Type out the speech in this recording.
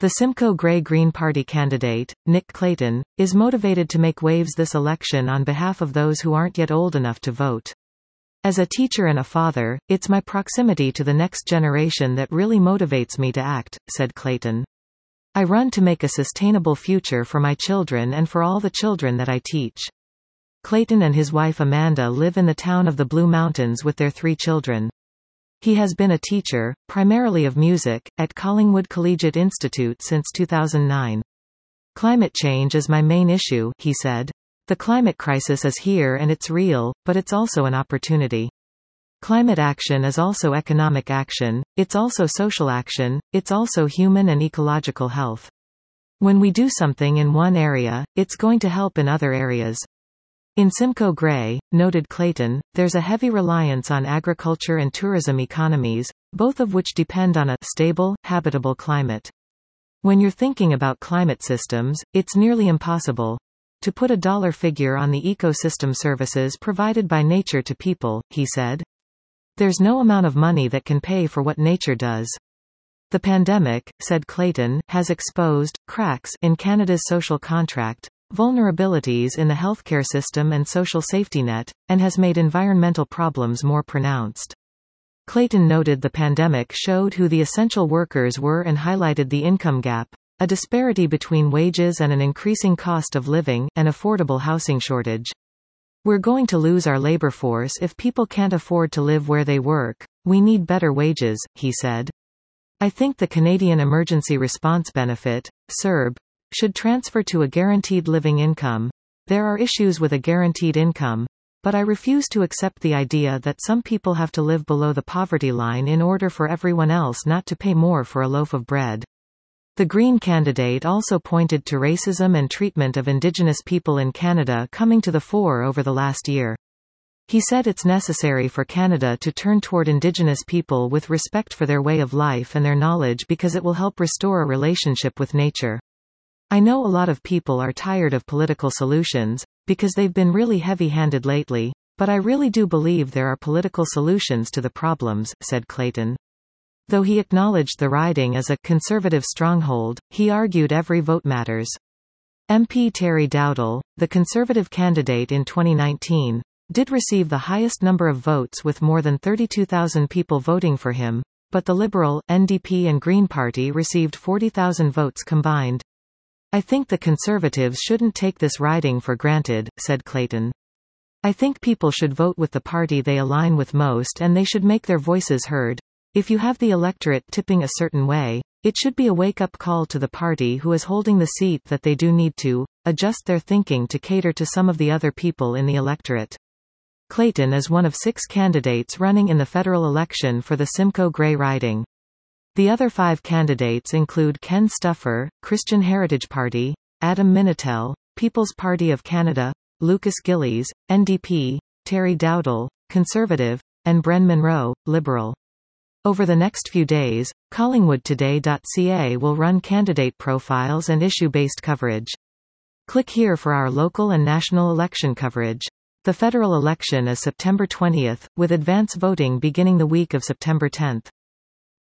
The Simcoe Grey Green Party candidate, Nick Clayton, is motivated to make waves this election on behalf of those who aren't yet old enough to vote. As a teacher and a father, it's my proximity to the next generation that really motivates me to act, said Clayton. I run to make a sustainable future for my children and for all the children that I teach. Clayton and his wife Amanda live in the town of the Blue Mountains with their 3 children. He has been a teacher, primarily of music, at Collingwood Collegiate Institute since 2009. Climate change is my main issue, he said. The climate crisis is here and it's real, but it's also an opportunity. Climate action is also economic action, it's also social action, it's also human and ecological health. When we do something in one area, it's going to help in other areas. In Simcoe Grey, noted Clayton, there's a heavy reliance on agriculture and tourism economies, both of which depend on a stable, habitable climate. When you're thinking about climate systems, it's nearly impossible to put a dollar figure on the ecosystem services provided by nature to people, he said. There's no amount of money that can pay for what nature does. The pandemic, said Clayton, has exposed cracks in Canada's social contract, vulnerabilities in the healthcare system and social safety net, and has made environmental problems more pronounced. Clayton noted the pandemic showed who the essential workers were and highlighted the income gap, a disparity between wages and an increasing cost of living, and affordable housing shortage. We're going to lose our labor force if people can't afford to live where they work. We need better wages, he said. I think the Canadian Emergency Response Benefit, CERB, should transfer to a guaranteed living income. There are issues with a guaranteed income, but I refuse to accept the idea that some people have to live below the poverty line in order for everyone else not to pay more for a loaf of bread. The Green candidate also pointed to racism and treatment of Indigenous people in Canada coming to the fore over the last year. He said it's necessary for Canada to turn toward Indigenous people with respect for their way of life and their knowledge because it will help restore a relationship with nature. I know a lot of people are tired of political solutions, because they've been really heavy-handed lately, but I really do believe there are political solutions to the problems, said Clayton. Though he acknowledged the riding as a conservative stronghold, he argued every vote matters. MP Terry Dowdall, the Conservative candidate in 2019, did receive the highest number of votes with more than 32,000 people voting for him, but the Liberal, NDP and Green Party received 40,000 votes combined. I think the Conservatives shouldn't take this riding for granted, said Clayton. I think people should vote with the party they align with most and they should make their voices heard. If you have the electorate tipping a certain way, it should be a wake-up call to the party who is holding the seat that they do need to adjust their thinking to cater to some of the other people in the electorate. Clayton is one of 6 candidates running in the federal election for the Simcoe Grey riding. The other 5 candidates include Ken Stuffer, Christian Heritage Party, Adam Minitel, People's Party of Canada, Lucas Gillies, NDP, Terry Dowdall, Conservative, and Bren Monroe, Liberal. Over the next few days, collingwoodtoday.ca will run candidate profiles and issue-based coverage. Click here for our local and national election coverage. The federal election is September 20th, with advance voting beginning the week of September 10th.